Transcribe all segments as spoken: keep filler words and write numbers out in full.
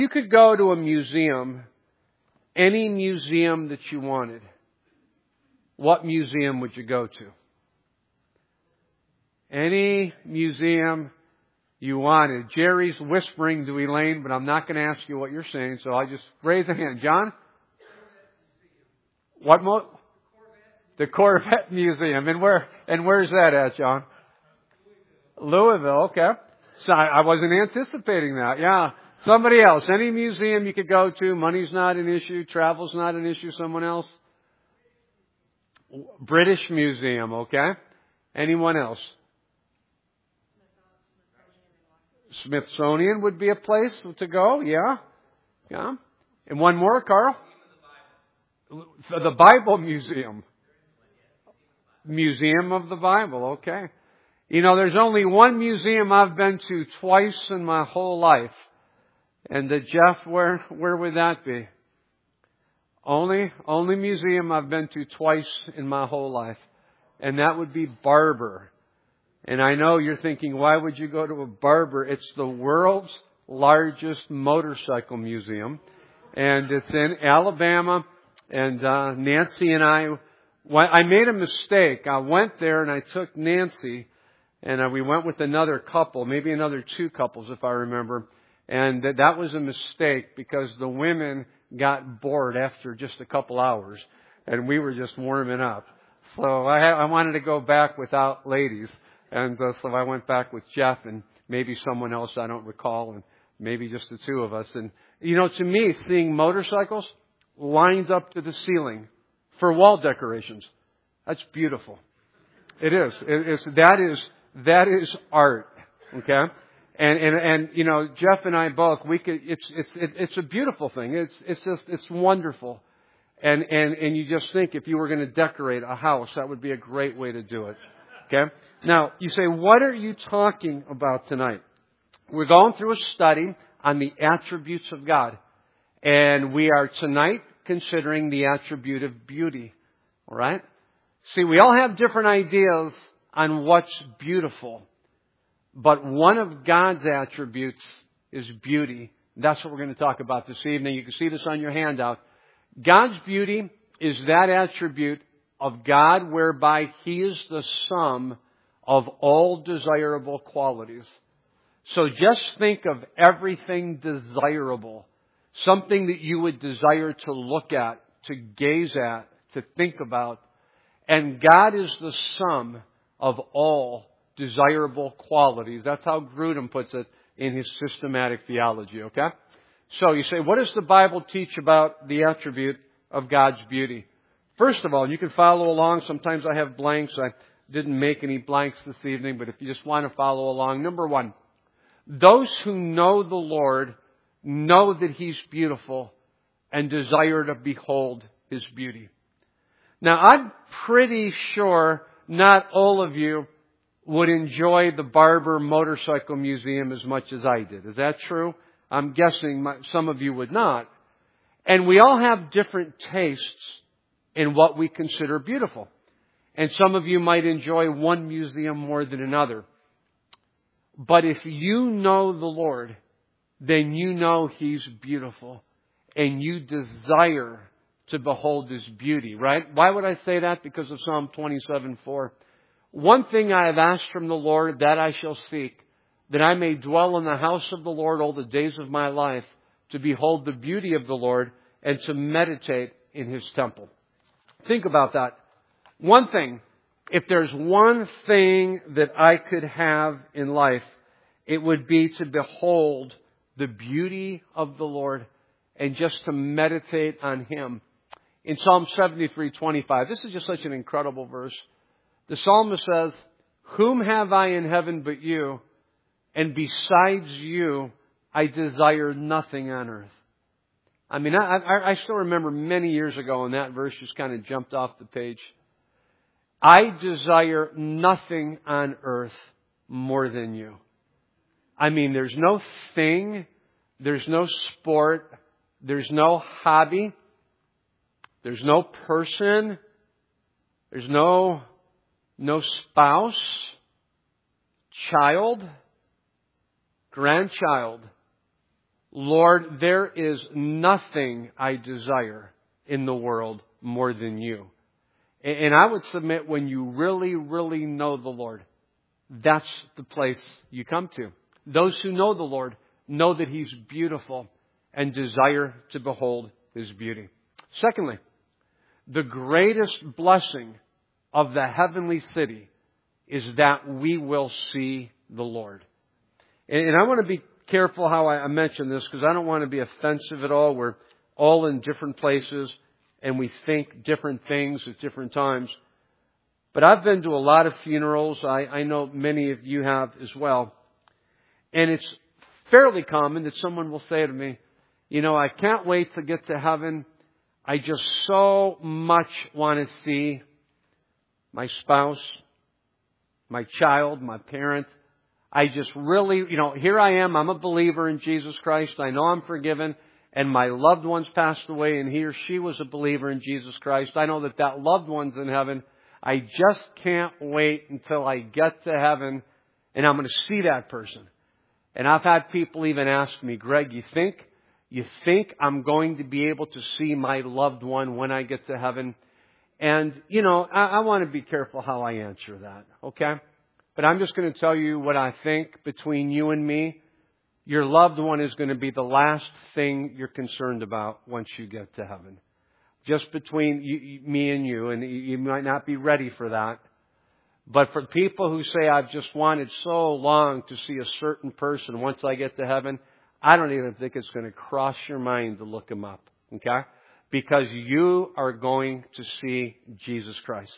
You could go to a museum, any museum that you wanted. What museum would you go to? Any museum you wanted. Jerry's whispering to Elaine, but I'm not going to ask you what you're saying, so I'll just raise a hand. John? What mo- The Corvette Museum. And where and where's that at, John? Louisville, okay. So I, I wasn't anticipating that. Yeah. Somebody else. Any museum you could go to. Money's not an issue. Travel's not an issue. Someone else? British Museum, okay. Anyone else? Smithsonian would be a place to go, yeah. Yeah. And one more, Carl? The Bible Museum. Museum of the Bible, okay. You know, there's only one museum I've been to twice in my whole life. And the Jeff, where where would that be? Only only museum I've been to twice in my whole life. And that would be Barber. And I know you're thinking, why would you go to a Barber? It's the world's largest motorcycle museum. And it's in Alabama. And uh, Nancy and I, I made a mistake. I went there and I took Nancy. And uh, we went with another couple, maybe another two couples if I remember. And th- that was a mistake because the women got bored after just a couple hours. And we were just warming up. So I, ha- I wanted to go back without ladies. And uh, so I went back with Jeff and maybe someone else I don't recall. And maybe just the two of us. And, you know, to me, seeing motorcycles lined up to the ceiling for wall decorations, that's beautiful. It is. It, it's, that is, that is art. Okay? And, and, and, you know, Jeff and I both, we could, it's, it's, it, it's a beautiful thing. It's, it's just, it's wonderful. And, and, and you just think if you were going to decorate a house, that would be a great way to do it. Okay? Now, you say, what are you talking about tonight? We're going through a study on the attributes of God. And we are tonight considering the attribute of beauty. All right? See, we all have different ideas on what's beautiful. But one of God's attributes is beauty. That's what we're going to talk about this evening. You can see this on your handout. God's beauty is that attribute of God whereby He is the sum of all desirable qualities. So just think of everything desirable. Something that you would desire to look at, to gaze at, to think about. And God is the sum of all desirable qualities. That's how Grudem puts it in his systematic theology, okay? So you say, what does the Bible teach about the attribute of God's beauty? First of all, you can follow along. Sometimes I have blanks. I didn't make any blanks this evening, but if you just want to follow along. Number one, those who know the Lord know that He's beautiful and desire to behold His beauty. Now, I'm pretty sure not all of you would enjoy the Barber Motorcycle Museum as much as I did. Is that true? I'm guessing my, some of you would not. And we all have different tastes in what we consider beautiful. And some of you might enjoy one museum more than another. But if you know the Lord, then you know He's beautiful. And you desire to behold His beauty, right? Why would I say that? Because of Psalm twenty-seven four. One thing I have asked from the Lord, that I shall seek, that I may dwell in the house of the Lord all the days of my life, to behold the beauty of the Lord and to meditate in His temple. Think about that. One thing, if there's one thing that I could have in life, it would be to behold the beauty of the Lord and just to meditate on Him. In Psalm seventy-three twenty-five, this is just such an incredible verse. The psalmist says, whom have I in heaven but you? And besides you, I desire nothing on earth. I mean, I, I, I still remember many years ago when that verse just kind of jumped off the page. I desire nothing on earth more than you. I mean, there's no thing, there's no sport, there's no hobby, there's no person, there's no, no spouse, child, grandchild, Lord, there is nothing I desire in the world more than you. And I would submit when you really, really know the Lord, that's the place you come to. Those who know the Lord know that He's beautiful and desire to behold His beauty. Secondly, the greatest blessing of the heavenly city is that we will see the Lord. And I want to be careful how I mention this because I don't want to be offensive at all. We're all in different places and we think different things at different times. But I've been to a lot of funerals. I, I know many of you have as well. And it's fairly common that someone will say to me, you know, I can't wait to get to heaven. I just so much want to see my spouse, my child, my parent. I just really, you know, here I am. I'm a believer in Jesus Christ. I know I'm forgiven. And my loved one's passed away and he or she was a believer in Jesus Christ. I know that that loved one's in heaven. I just can't wait until I get to heaven and I'm going to see that person. And I've had people even ask me, Greg, you think, you think I'm going to be able to see my loved one when I get to heaven? And, you know, I, I want to be careful how I answer that, okay? But I'm just going to tell you what I think between you and me. Your loved one is going to be the last thing you're concerned about once you get to heaven. Just between you, me and you, and you might not be ready for that. But for people who say, I've just wanted so long to see a certain person once I get to heaven, I don't even think it's going to cross your mind to look him up, okay? Because you are going to see Jesus Christ.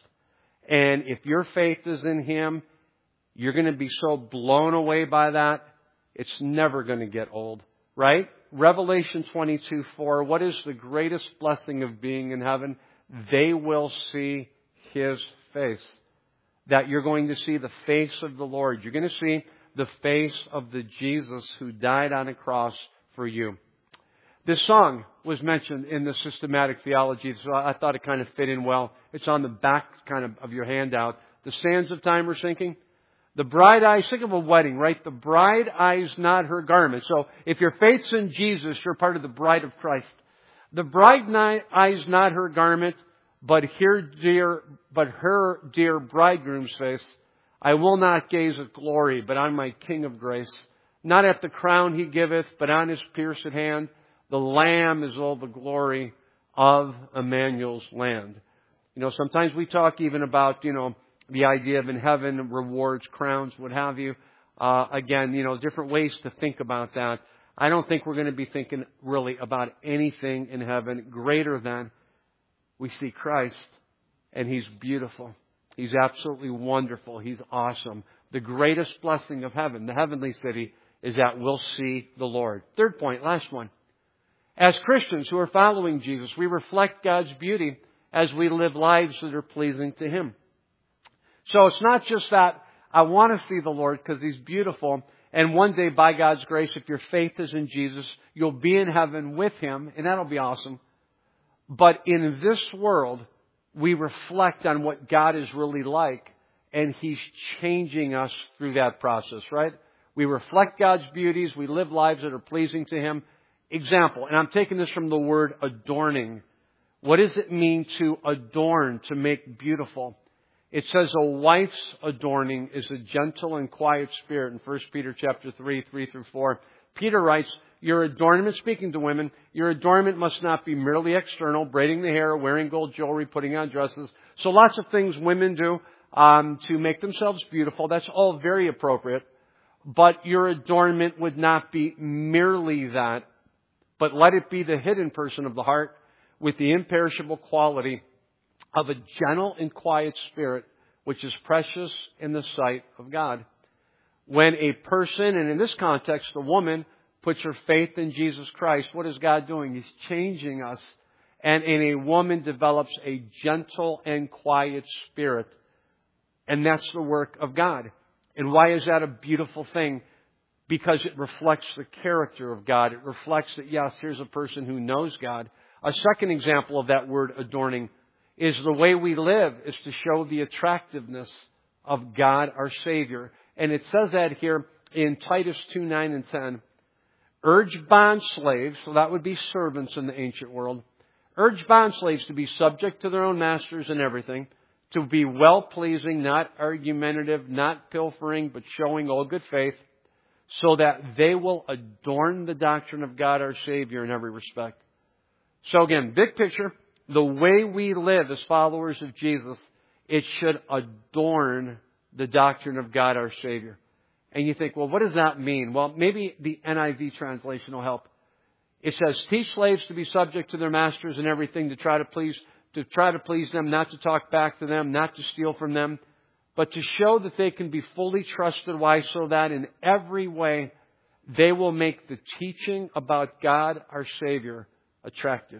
And if your faith is in Him, you're going to be so blown away by that, it's never going to get old, right? Revelation twenty-two four, what is the greatest blessing of being in heaven? They will see His face. That you're going to see the face of the Lord. You're going to see the face of the Jesus who died on a cross for you. This song was mentioned in the systematic theology, so I thought it kind of fit in well. It's on the back kind of, of your handout. The sands of time are sinking. The bride eyes, think of a wedding, right? The bride eyes not her garment. So if your faith's in Jesus, you're part of the bride of Christ. The bride eyes not her garment, but her dear, but her dear bridegroom's face. I will not gaze at glory, but on my King of grace. Not at the crown He giveth, but on His pierced hand. The Lamb is all the glory of Emmanuel's land. You know, sometimes we talk even about, you know, the idea of in heaven, rewards, crowns, what have you. Uh, again, you know, different ways to think about that. I don't think we're going to be thinking really about anything in heaven greater than we see Christ and He's beautiful. He's absolutely wonderful. He's awesome. The greatest blessing of heaven, the heavenly city, is that we'll see the Lord. Third point, last one. As Christians who are following Jesus, we reflect God's beauty as we live lives that are pleasing to Him. So it's not just that I want to see the Lord because He's beautiful. And one day, by God's grace, if your faith is in Jesus, you'll be in heaven with Him. And that'll be awesome. But in this world, we reflect on what God is really like. And He's changing us through that process, right? We reflect God's beauties. We live lives that are pleasing to Him. Example, and I'm taking this from the word adorning. What does it mean to adorn, to make beautiful? It says a wife's adorning is a gentle and quiet spirit in First Peter chapter three, three through four. Peter writes, your adornment, speaking to women, your adornment must not be merely external, braiding the hair, wearing gold jewelry, putting on dresses. So lots of things women do um, to make themselves beautiful. That's all very appropriate. But your adornment would not be merely that, but let it be the hidden person of the heart with the imperishable quality of a gentle and quiet spirit, which is precious in the sight of God. When a person, and in this context, a woman, puts her faith in Jesus Christ, what is God doing? He's changing us. And, and a woman develops a gentle and quiet spirit. And that's the work of God. And why is that a beautiful thing? Because it reflects the character of God. It reflects that, yes, here's a person who knows God. A second example of that word adorning is the way we live is to show the attractiveness of God, our Savior. And it says that here in Titus two, nine and ten. urge bond slaves, so that would be servants in the ancient world, urge bond slaves to be subject to their own masters in everything, to be well-pleasing, not argumentative, not pilfering, but showing all good faith, so that they will adorn the doctrine of God our Savior in every respect. So again, big picture, the way we live as followers of Jesus, it should adorn the doctrine of God our Savior. And you think, well, what does that mean? Well, maybe the N I V translation will help. It says, teach slaves to be subject to their masters in everything, to try to please, to try to please them, not to talk back to them, not to steal from them, but to show that they can be fully trusted. Why? So that in every way they will make the teaching about God our Savior attractive.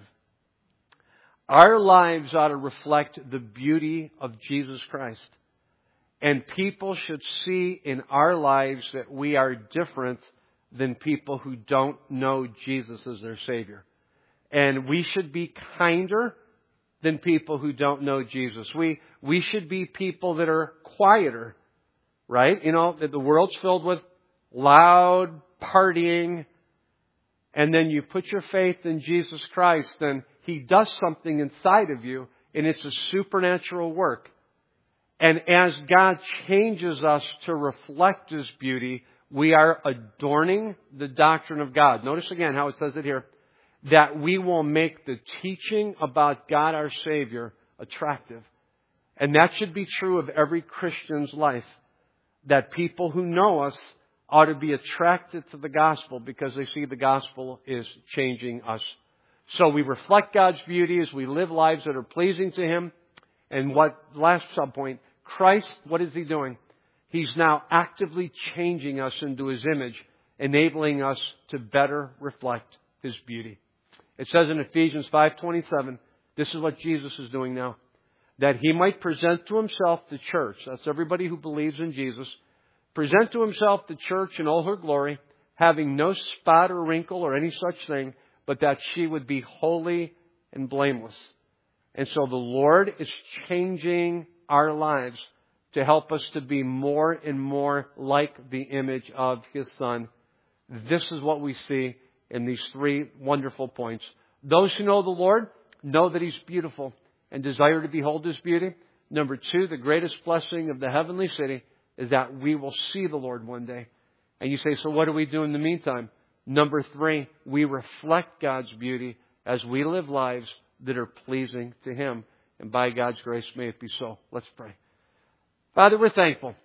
Our lives ought to reflect the beauty of Jesus Christ. And people should see in our lives that we are different than people who don't know Jesus as their Savior. And we should be kinder than people who don't know Jesus. We we should be people that are quieter, right? You know, that the world's filled with loud partying, and then you put your faith in Jesus Christ, and He does something inside of you, and it's a supernatural work. And as God changes us to reflect His beauty, we are adorning the doctrine of God. Notice again how it says it here, that we will make the teaching about God our Savior attractive. And that should be true of every Christian's life, that people who know us ought to be attracted to the gospel because they see the gospel is changing us. So we reflect God's beauty as we live lives that are pleasing to Him. And what, last subpoint, Christ, what is He doing? He's now actively changing us into His image, enabling us to better reflect His beauty. It says in Ephesians five twenty-seven, this is what Jesus is doing now, that He might present to Himself the church, that's everybody who believes in Jesus, present to Himself the church in all her glory, having no spot or wrinkle or any such thing, but that she would be holy and blameless. And so the Lord is changing our lives to help us to be more and more like the image of His Son. This is what we see in these three wonderful points. Those who know the Lord know that He's beautiful and desire to behold His beauty. Number two, the greatest blessing of the heavenly city is that we will see the Lord one day. And you say, so what do we do in the meantime? Number three, we reflect God's beauty as we live lives that are pleasing to Him. And by God's grace, may it be so. Let's pray. Father, we're thankful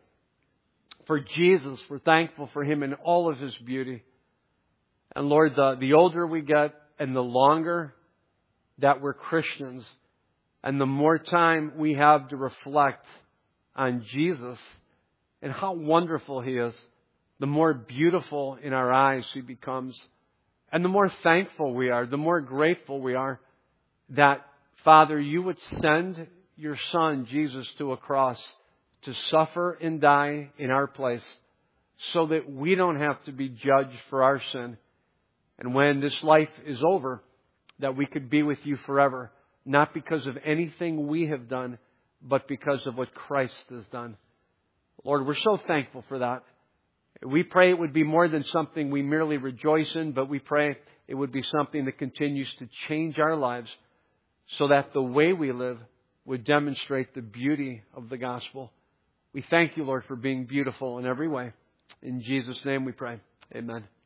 for Jesus. We're thankful for Him in all of His beauty. And Lord, the, the older we get and the longer that we're Christians and the more time we have to reflect on Jesus and how wonderful He is, the more beautiful in our eyes He becomes. And the more thankful we are, the more grateful we are that, Father, You would send Your Son, Jesus, to a cross to suffer and die in our place so that we don't have to be judged for our sin. And when this life is over, that we could be with You forever, not because of anything we have done, but because of what Christ has done. Lord, we're so thankful for that. We pray it would be more than something we merely rejoice in, but we pray it would be something that continues to change our lives so that the way we live would demonstrate the beauty of the gospel. We thank You, Lord, for being beautiful in every way. In Jesus' name we pray. Amen.